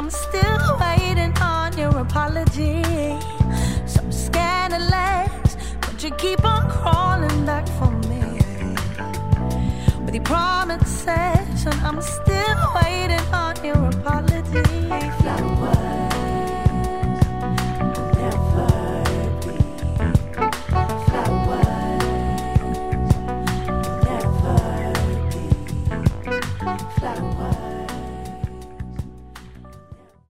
I'm still waiting on your apology. So scandalous, but you keep on crawling back for me with your promises, and I'm still waiting on your apology.